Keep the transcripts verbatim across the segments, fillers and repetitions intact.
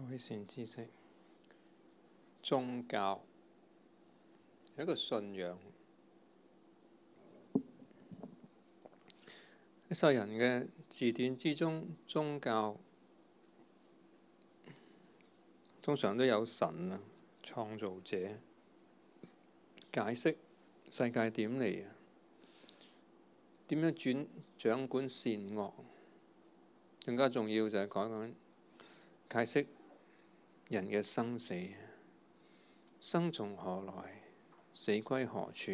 各位善知識，宗教係一個信仰。喺世人嘅字典之中，宗教通常都有神啊，創造者解釋世界點嚟啊，點樣轉掌管善惡。更加重要就係講講解釋人嘅生死，生從何來，死歸何處。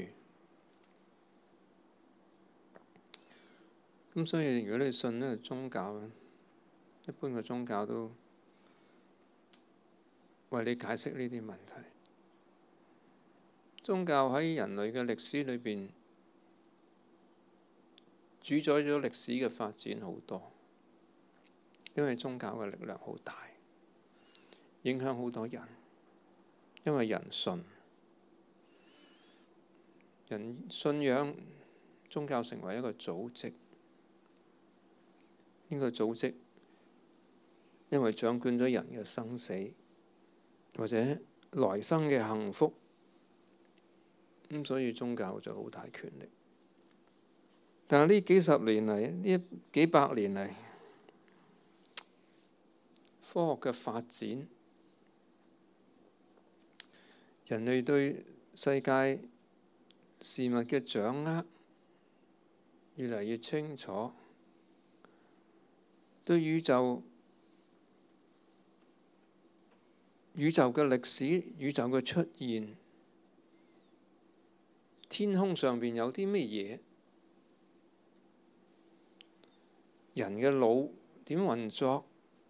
咁所以如果你信呢個宗教咧，一般嘅宗教都為你解釋呢啲問題。宗教喺人類嘅歷史裏邊主宰咗歷史嘅發展好多，因為宗教嘅力量好大，影響好多人。因為人信，人信仰宗教成為一個組織。呢個組織因為掌管咗人嘅生死，或者來生嘅幸福，咁所以宗教就好大權力。但係呢幾十年嚟，呢幾百年嚟，科學嘅發展，人類對世界事物嘅掌握越嚟越清楚，對宇宙、宇宙嘅歷史、宇宙嘅出現，天空上邊有啲咩嘢，人嘅腦點運作，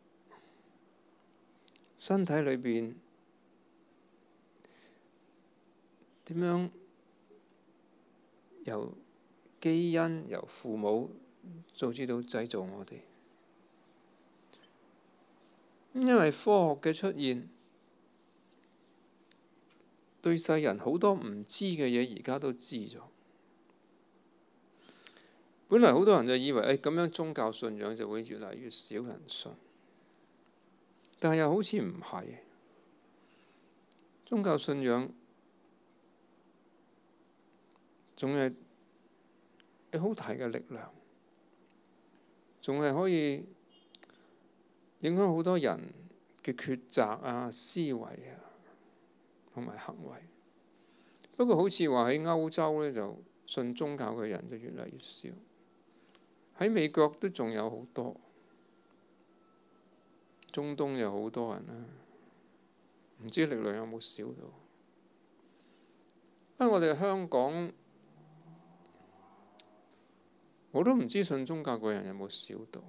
身體裏邊點樣由基因、由父母導致到製造我哋。因為科學嘅出現，對世人好多唔知嘅嘢，而家都知咗。本來好多人就以為誒咁樣宗教信仰就會越嚟越少人信，但係又好似唔係。宗教信仰仲係有好大嘅力量，仲係可以影響好多人嘅抉擇啊、思維啊同埋行為。不過好似話喺歐洲呢，就信宗教嘅人就越嚟越少。喺美國都仲有好多，中東有好多人啦，唔知力量有冇少到？啊，我哋香港我都唔知信宗教嘅人有冇少到。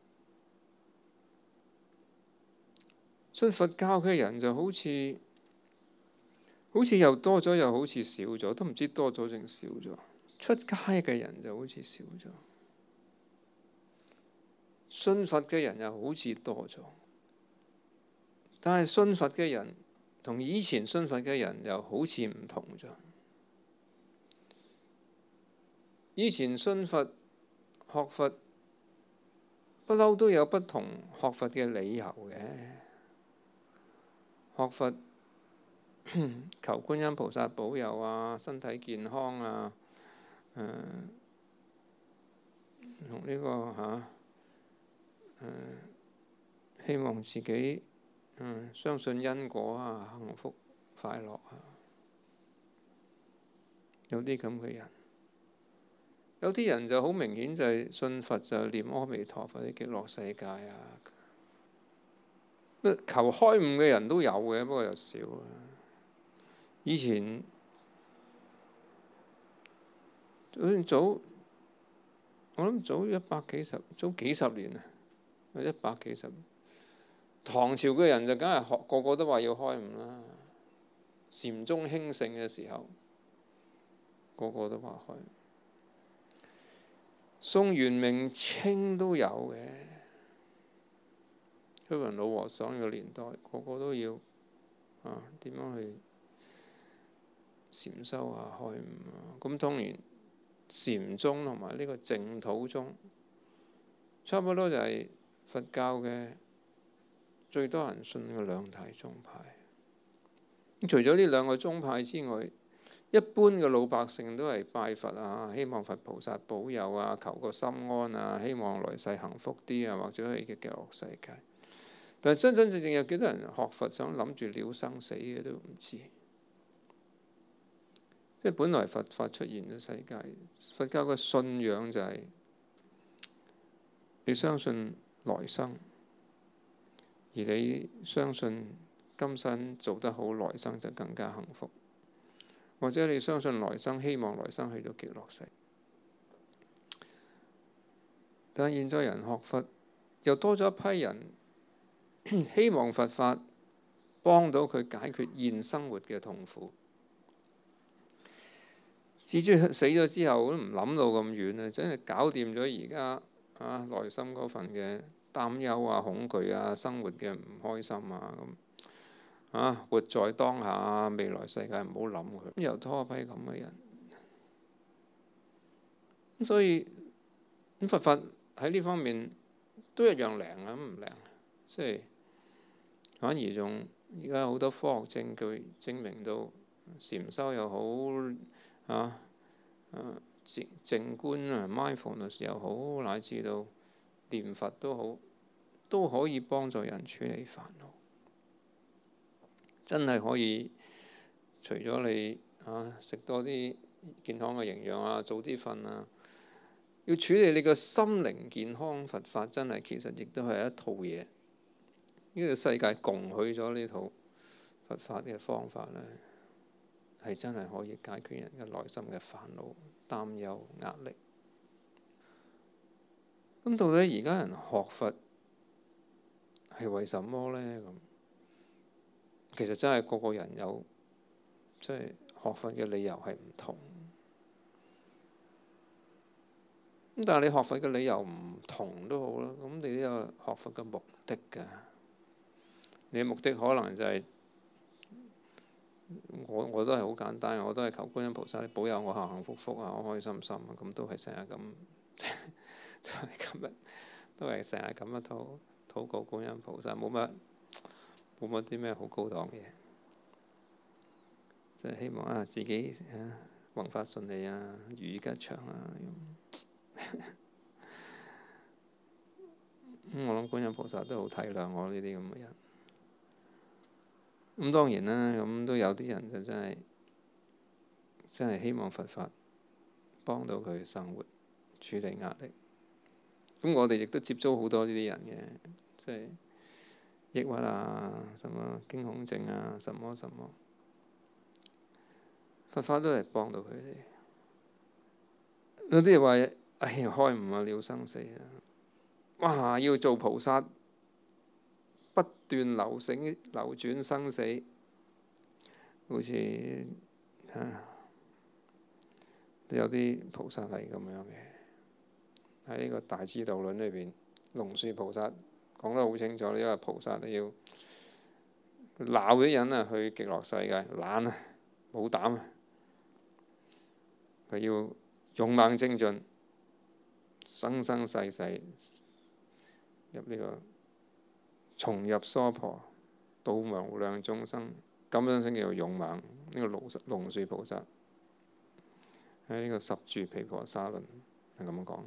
信佛教嘅人就好似好似又多咗，又好似少咗，都唔知多咗定少咗。出街嘅人就好似少咗，信佛嘅人又好似多咗。但係信佛嘅人同以前信佛嘅人又好似唔同咗。以前信佛學佛不嬲都有不同學佛嘅理由嘅。學佛求觀音菩薩保佑啊，身體健康啊，誒同呢個嚇誒、呃、希望自己、呃、相信因果啊，幸福快樂啊，有啲咁嘅人。有啲人就好明顯就係信佛就念阿彌陀佛啲極樂世界啊。求開悟嘅人都有嘅，不過又少啦。以前早我諗早一百幾十早幾十年啊，一百幾十年。唐朝嘅人就梗係學個個都話要開悟啦。禪宗興盛嘅時候，個個都話開悟。宋元明清都有嘅。虛雲老和尚嘅年代，個個都要啊點樣去禪修啊、開悟啊。咁當然禪宗同埋呢個淨土宗差不多就係佛教嘅最多人信嘅兩大宗派。除咗呢兩個宗派之外，一般嘅老百姓都係拜佛啊，希望佛菩薩保佑啊，求個心安啊，希望來世幸福啲啊，或者去嘅極樂世界。但係真真正正有幾多人學佛想諗住了生死嘅都唔知。即係本來佛法出現嘅世界，佛教嘅信仰就係你相信來生，而你相信今生做得好，來生就更加幸福。或者你相信來生，希望來生去到極樂世。但係現在人學佛，又多咗一批人希望佛法幫到佢解決現生活嘅痛苦。至於死咗之後都唔諗到咁遠啊！真係搞掂咗而家啊內心嗰份嘅擔憂啊、恐懼啊、生活嘅唔開心啊咁。啊！活在當下，未來世界唔好諗佢。咁又多一批咁嘅人，咁所以咁佛法喺呢方面都一樣靈啊，唔靈？即係反而仲而家好多科學證據證明到禪修又好啊，啊靜靜觀啊 mindfulness 又好，乃至到念佛都好，都可以幫助人處理煩惱。真係可以，除咗你啊食多啲健康嘅營養啊，早啲瞓啊，要處理你個心靈健康，佛法真係其實亦都係一套嘢。呢個世界共許咗呢套佛法嘅方法呢，係真係可以解決人嘅內心嘅煩惱、擔憂、壓力。咁到底而家人學佛係為什麼呢？咁其實真係個個人有即係學佛嘅理由係唔同。咁但係你學佛嘅理由唔同都好啦，咁你都有學佛嘅目的㗎。你嘅目的可能就係、是、我我都係好簡單，我都係求觀音菩薩你保佑我幸幸福福啊，我開心心啊，咁都係成日咁，都係今日都係成日咁樣禱禱告觀音菩薩，冇乜。冇乜啲咩好高檔嘅嘢，即係希望啊自己啊宏法順利啊，如意吉祥啊咁。我諗觀音菩薩都好體諒我呢啲咁嘅人。咁當然啦，咁都有啲人就真係真係希望佛法幫到佢生活處理壓力。咁我哋亦都接觸好多呢啲人嘅，即係。抑鬱啊，什麼驚恐症啊，什麼什麼，佛法都係幫到佢哋。有啲人話：哎呀，開悟啊，了生死啊！哇，要做菩薩，不斷流死流轉生死，好似啊，都有啲菩薩係咁樣嘅。喺呢個大智度論裏邊，龍樹菩薩講得好清楚，因為菩薩你要鬧啲人啊，去極樂世界懶啊，冇膽啊，佢要勇猛精進，生生世世入呢個重入娑婆，度無量眾生，咁樣先叫做勇猛。呢、這個龍龍樹菩薩喺呢個十住毗婆沙論係咁講。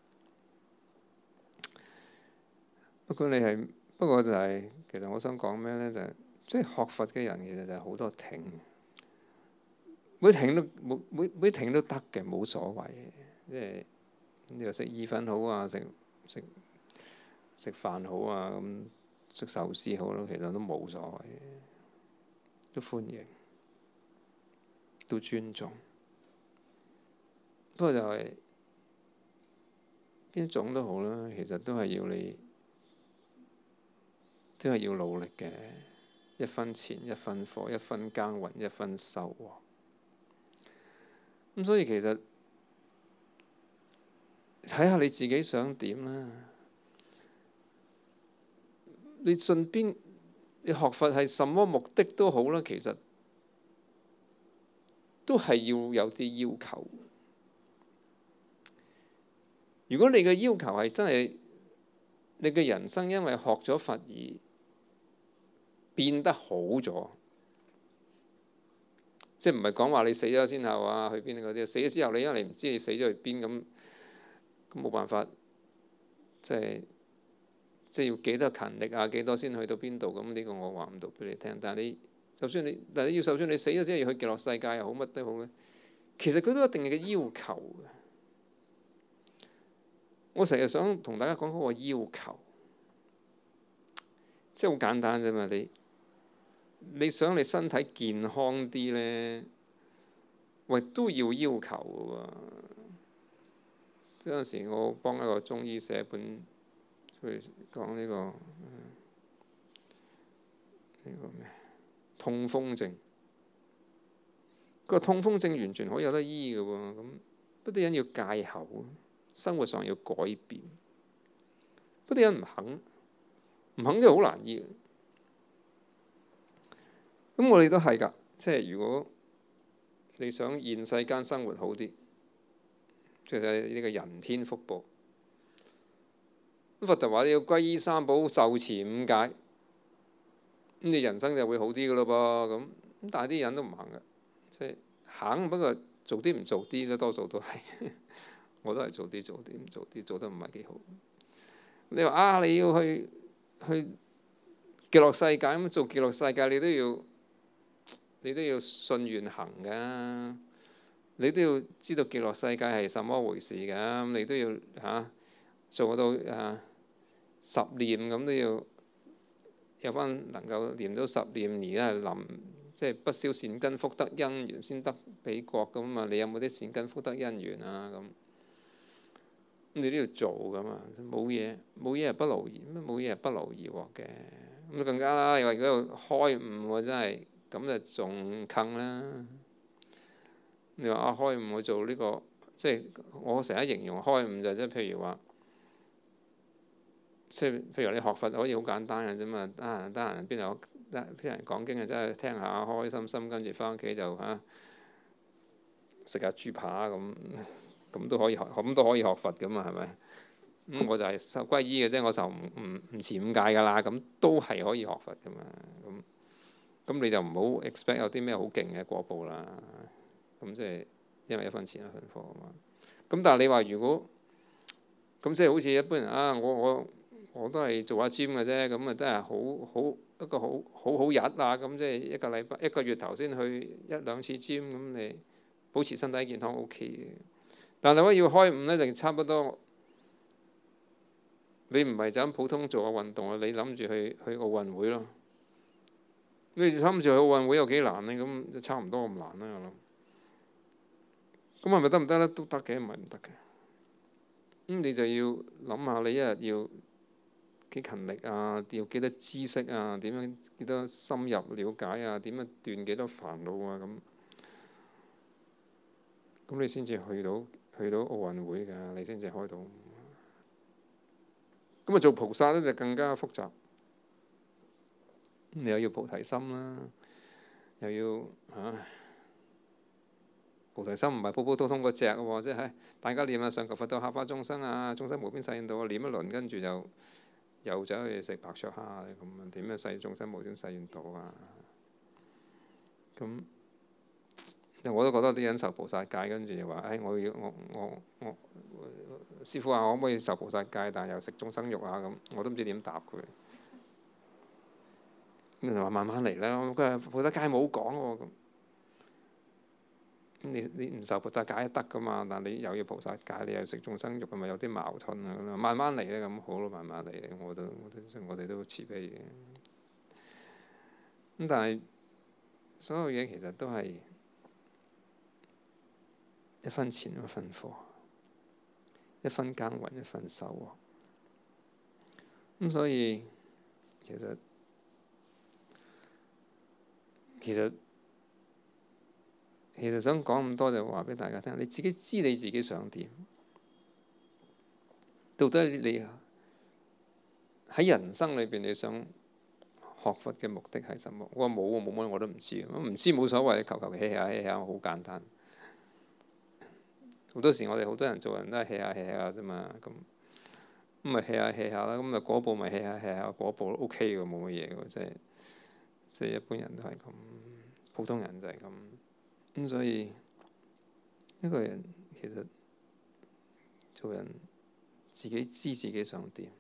不過你係，不過就係、是，其實我想講咩呢？就係、是，即係學佛嘅人其實就係好多停，每停都每每每停都得嘅，冇所謂嘅。即係你話食意粉好啊，食食食飯好啊，咁食壽司好咯，其實都冇所謂嘅，都歡迎，都尊重。不過就係邊一種都好啦，其實都係要你。都係要努力嘅，一分錢一分貨，一分耕耘一分收穫。咁所以其實睇下你自己想點啦。你信邊？你學佛係什麼目的都好啦，其實都係要有啲要求。如果你嘅要求係真係你嘅人生因為學咗佛而變得好咗。即係唔係講話你死咗先後啊，去邊嗰啲？死咗之後，你因為你唔知你死咗去邊，咁咁冇辦法，即係即係要幾多勤力啊，幾多先去到邊度？咁呢個我話唔到俾你聽。但係你就算你，但係你要就算你死咗之後要去極樂世界又好，乜都好咧，其實佢都有一定嘅要求嘅。我成日想同大家講嗰個要求，即係好簡單啫嘛。你你想你身體健康啲咧，喂都要要求嘅喎。即係嗰陣時，我幫一個中醫寫本去講呢個呢個咩痛風症。個痛風症完全可以有得醫嘅喎，咁不啲人要戒口，生活上要改變。不啲人唔肯，唔肯就好難醫。咁我哋都係㗎，即係如果你想現世間生活好啲，即係呢個人天福報。咁佛陀話你要皈依三寶，受持五戒，咁你人生就會好啲嘅咯噃。咁咁但係啲人都唔肯嘅，即係肯，不過做啲唔做啲咧，多數都係我都係做啲做啲唔做啲，做得唔係幾好。你話啊，你要去去極樂世界咁做極樂世界，你都要。你都要信願行㗎，你都要知道極樂世界係什麼回事㗎。你都要嚇、啊、做到啊十念咁都要有翻能夠念到十念，而家係臨即係不消善根福德因緣先得彼國咁嘛。你有冇啲善根福德因緣啊？咁你都要做㗎嘛。冇嘢冇嘢係不勞而乜冇嘢係不勞而獲嘅。咁更加啦，又話如果開悟喎，真係〜咁就仲坑啦！你話啊，開悟去做呢個，即係我成日形容開悟就即係譬如話，即係譬如你學佛可以好簡單嘅啫嘛。得閒得閒邊度得邊人講經啊，真係聽下開開心心，跟住翻屋企就嚇食下豬扒咁，咁都可以學，咁都可以學佛噶嘛，係咪？咁我就係受皈依嘅啫，我就唔唔唔持五戒噶啦，咁都係可以學佛噶嘛，咁。咁你就唔好 expect 有啲咩好勁嘅果報啦。咁即係因為一分錢一分貨啊嘛。咁但係你話如果咁即係好似一般人啊，我我我都係做下 gym 嘅啫。咁啊真係好好一個好好好日啊。咁即係一個禮拜一個月頭先去一兩次 gym，咁你保持身體健康 OK 嘅。但係如果要開悟咧，就差不多。你唔係就咁普通做下運動啊，你諗住去去奧運會咯。你諗住去奧運會有幾難呢？咁就差唔多咁難啦。我諗咁係咪得唔得咧？都得嘅，唔係唔得嘅。咁你就要諗下，你一日要幾勤力啊？要幾多知識啊？點樣幾多深入了解啊？點樣斷幾多煩惱啊？咁咁你先至去到去到奧運會㗎，你先至開到。咁啊，做菩薩咧就更加複雜。你又要菩提心啦，又要嚇、啊、菩提心唔係普普通通嗰隻喎，即係大家念啊，上求佛道，下化眾生啊，眾生無邊誓願度啊，念一輪跟住就又走去食白灼蝦咁啊，點樣誓眾生無邊誓願度啊？咁我都覺得啲人受菩薩戒，跟住就話：誒、哎，我要我我我，我師傅話我可唔可以受菩薩戒，但係又食眾生肉啊？咁我都唔知點答佢。咁就話慢慢嚟啦。佢話菩薩戒冇講喎，咁咁你你唔受菩薩戒都得噶嘛？但你又要菩薩戒，你又食眾生肉，係咪有啲矛盾啊？慢慢嚟咧，咁好咯，慢慢嚟。我都我都我哋都慈悲嘅。咁但係所有嘢其實都係一分錢一分貨，一分耕耘一分收穫。咁所以其實。其實其實想講咁多就話俾大家聽，你自己知你自己想點，到底你喺人生裏邊你想學佛嘅目的係什麼？我話冇啊，冇乜我都唔知，我唔知冇所謂，求求其 hea 下 hea 下，好簡單。好多時我哋好多人做人都係 hea 下 hea 下啫嘛，咁咁咪 hea 下 hea 下啦，咁咪果報咪 hea 下 hea 下，果報都 OK 嘅，冇乜嘢嘅，即係。 即係一般人都係咁，普通人就係咁。咁所以一個人其實做人自己知自己想點，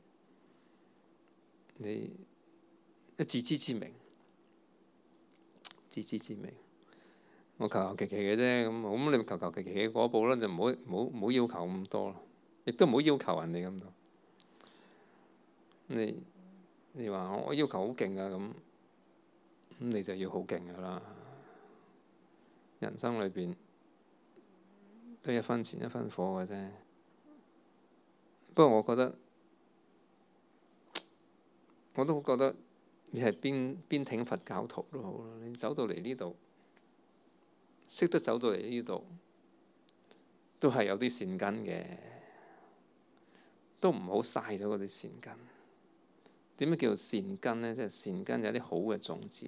你一自知之明，自知之明。我求求其其嘅啫，咁咁你求求其其嘅嗰步啦，就唔好唔好唔好要求咁多咯，亦都唔好要求人哋咁多。你你話我要求好勁啊，咁咁你就要好勁噶啦。人生裏邊都一分錢一分貨嘅啫。不過我覺得我都覺得你係邊邊挺佛教徒都好啦，你走到嚟呢度。識得走到嚟呢度，都係有啲善根嘅，都唔好嘥咗嗰啲善根。點樣叫做善根呢？即係善根有啲好嘅種子，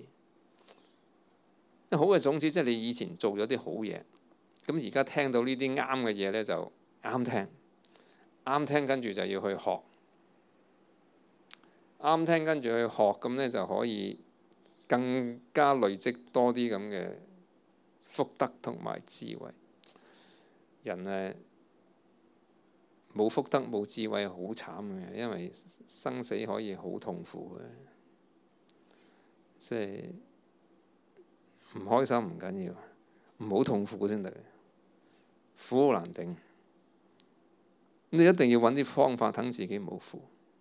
好嘅種子即係你以前做咗啲好嘢，咁而家聽到呢啲啱嘅嘢呢，就啱聽，啱聽跟住就要去學，啱聽跟住去學，咁呢就可以更加累積多啲咁嘅福德同埋智慧。人誒冇福德冇智慧好慘嘅，因為生死可以好痛苦嘅，即係唔開心唔緊要，唔好痛苦先得嘅，苦好難頂。你一定要揾啲方法等自己冇苦，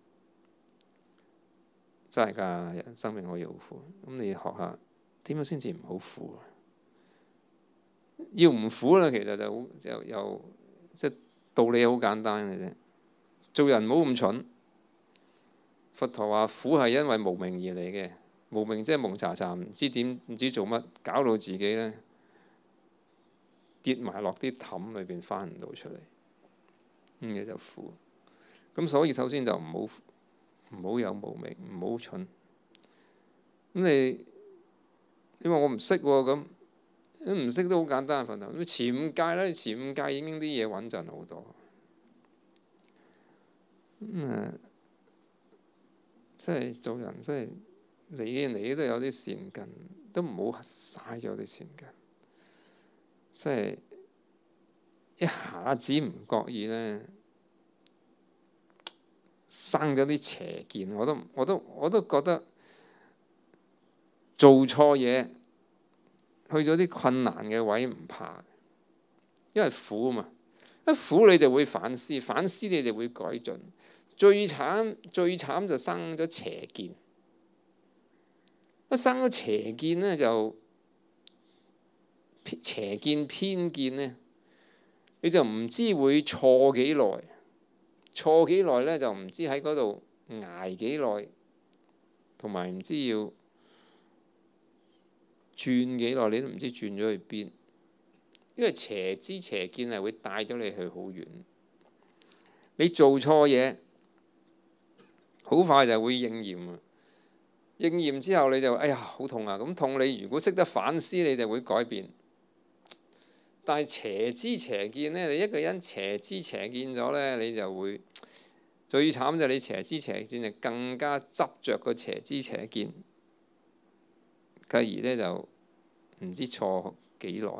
真係㗎，人生命可以好苦。咁你學下點樣先至唔好苦啊？要唔苦啦，其實就好又又即係道理好簡單嘅啫。做人唔好咁蠢。佛陀話苦係因為無明而嚟嘅，無明即係蒙查查，唔知點唔知做乜，搞到自己咧跌埋落啲氹裏邊，翻唔到出嚟，咁嘢就苦。咁所以首先就唔好唔好有無明，唔好蠢。咁你你話我唔識喎咁。唔識都好簡單嘅份頭，咁前五戒咧，前五戒已經啲嘢穩陣好多。咁、嗯、誒，即係做人，即係你你都有啲善根，都唔好嘥咗啲善根。即係一下子唔覺意咧，生咗啲邪見，我都我都我都覺得做錯嘢。去咗啲困難嘅位唔怕，因為苦啊嘛。一苦你就會反思，反思你就會改進。最慘最慘就生咗邪見，一生咗邪見呢，就邪見偏見呢，你就唔知會錯幾耐，錯幾耐呢，就唔知喺嗰度捱幾耐，同埋唔知要轉幾耐，你都唔知轉咗去邊，因為邪知邪見係會帶咗你去好遠。你做錯嘢，好快就會應驗啊！應驗之後你就哎呀好痛啊！咁痛，你如果識得反思，你就會改變。但係邪知邪見呢，你一個人邪知邪見咗呢，你就會最慘就係你邪知邪見就更加執着個邪知邪見，繼而呢就唔知錯幾耐。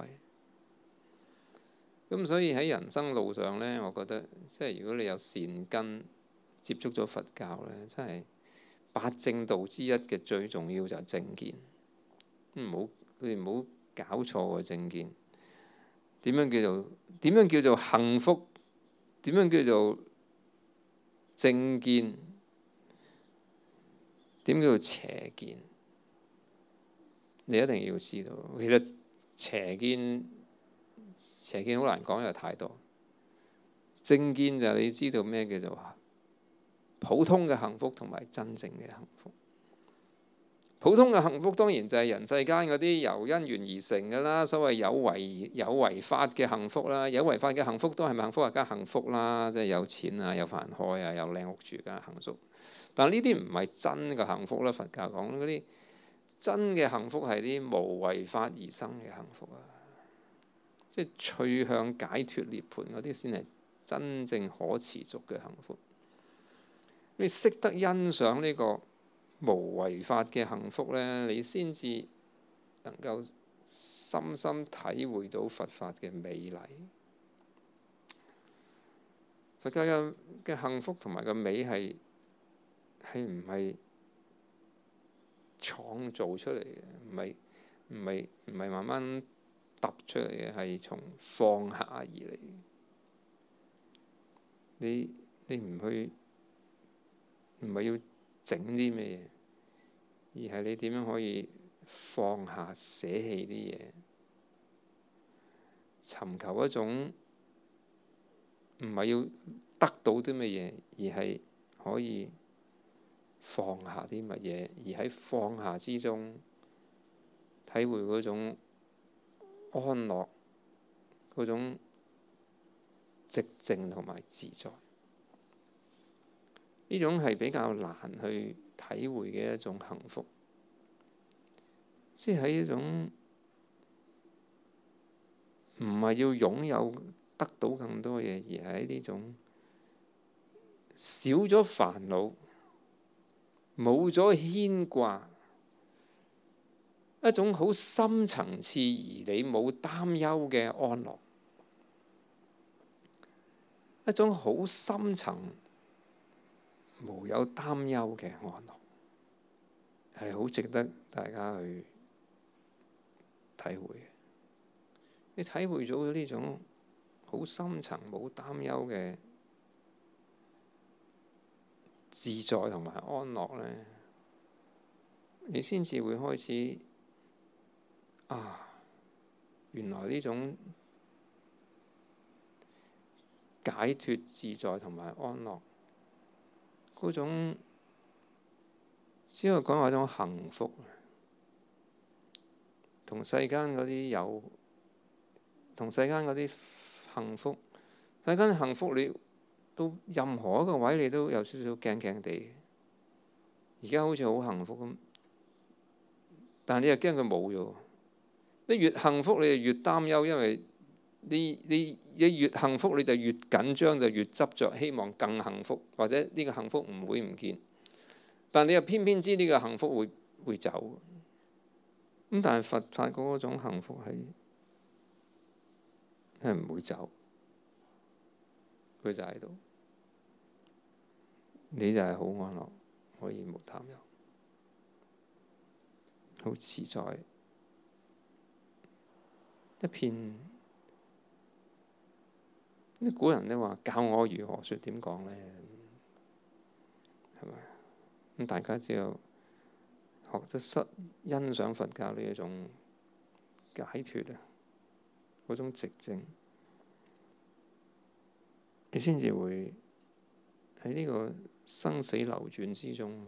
咁所以喺人生路上呢，我覺得即係如果你有善根，接觸咗佛教呢，真係八正道之一嘅最重要就係正見。唔好你唔好搞錯個正見。點樣叫做點樣叫做幸福？點樣叫做正見？點叫做邪見？你一定要知道。其實邪見邪見好難講，因為太多。正見就係你知道咩叫做普通嘅幸福同埋真正嘅幸福。普通嘅幸福當然就係人世間嗰啲由因緣而成嘅啦，所謂有為有為法嘅幸福啦，有為法嘅幸福都係咪幸福啊？梗係幸福啦，即係有錢啊，有飯開啊，有靚屋住，梗係幸福。但係呢啲唔係真嘅幸福啦。佛教講嗰啲真嘅幸福係啲無為法而生嘅幸福啊，即係趨向解脫涅槃嗰啲先係真正可持續嘅幸福。你識得欣賞呢個無為法嘅幸福呢，你先至能夠深深體會到佛法嘅美麗。佛教嘅嘅幸福同埋個美係係唔係創造出嚟嘅？唔係唔係唔係慢慢揼出嚟嘅，係從放下而嚟。你你唔去，唔係要整啲咩嘢，而係你點樣可以放下捨棄啲嘢，尋求一種唔係要得到啲乜嘢，而係可以放下啲乜嘢，而喺放下之中體會嗰種安樂，嗰種寂靜同埋自在。呢種係比較難去體會嘅一種幸福，即係一種唔係要擁有得到更多嘢，而係呢種少咗煩惱，冇咗牽掛，一種好深層次而你冇擔憂嘅安樂，一種好深層無有擔憂嘅安樂，係好值得大家去體會嘅。你體會咗呢種好深層冇擔憂嘅自在同埋安樂呢，你先至會開始啊，原來呢種解脫自在同埋安樂嗰種，只可以講係一種幸福，同世間嗰啲有，同世間嗰啲幸福，世間幸福你到任何一個位你都有少少驚驚地。而家好似好幸福咁，但係你又驚佢冇咗。你越幸福你就越擔憂，因為你你你越幸福你就越緊張，就越執着，希望更幸福，或者呢個幸福唔會唔見。但你又偏偏知呢個幸福會會走。咁但係佛法嗰種幸福係係唔會走，佢就喺度，你就係好安樂，可以無貪憂，好自在，一片。啲古人都話教我如何說，點講呢？係咪？咁大家只有學得識欣賞佛教呢一種解脫啊，嗰種寂靜，你先至會喺呢個生死流轉之中。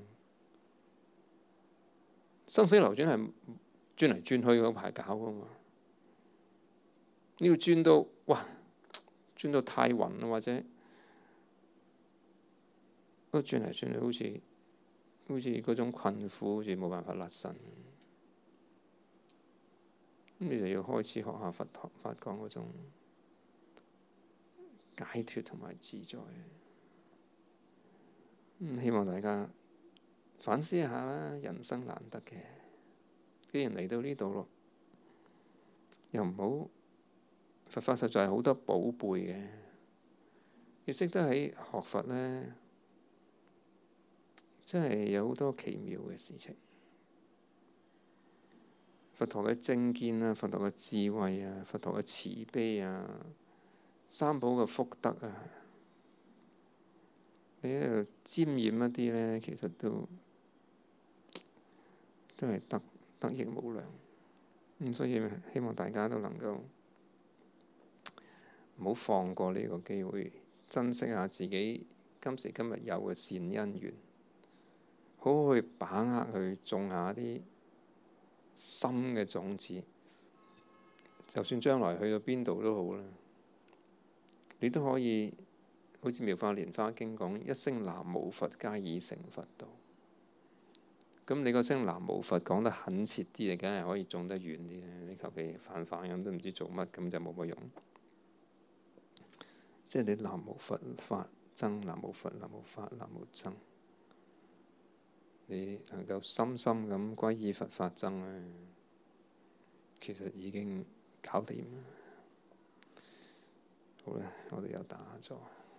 生死流轉係轉嚟轉去嗰排搞㗎嘛，你要轉到哇，轉到太暈啦，或者都轉嚟轉去，好似好似嗰種困苦，好似冇辦法甩身。咁你就要開始學下佛學法講嗰種解脫同埋自在。咁希望大家反思一下啦，人生難得嘅，既然嚟到呢度咯，又唔好。佛法實在係好多寶貝嘅，要識得喺學佛呢，真係有好多奇妙嘅事情。佛陀嘅正見啊，佛陀嘅智慧啊，佛陀嘅慈悲啊，三寶嘅福德啊，你喺度沾染一啲呢，其實都都係得得益無量。咁所以希望大家都能夠唔好放過呢個機會，珍惜下自己今時今日有嘅善因緣，好好去把握去種下啲心嘅種子。就算將來去到邊度都好啦，你都可以好似《妙法蓮華經》講：一聲南無佛，皆已成佛道。咁你個聲南無佛講得懇切啲，你梗係可以種得遠啲。你求其泛泛咁都唔知做乜，咁就冇乜用。即係你南無佛法僧，南無佛，南無法，南無僧， 你能夠深深咁歸依佛法僧咧，其實已經搞掂啦。好啦，我哋又打坐。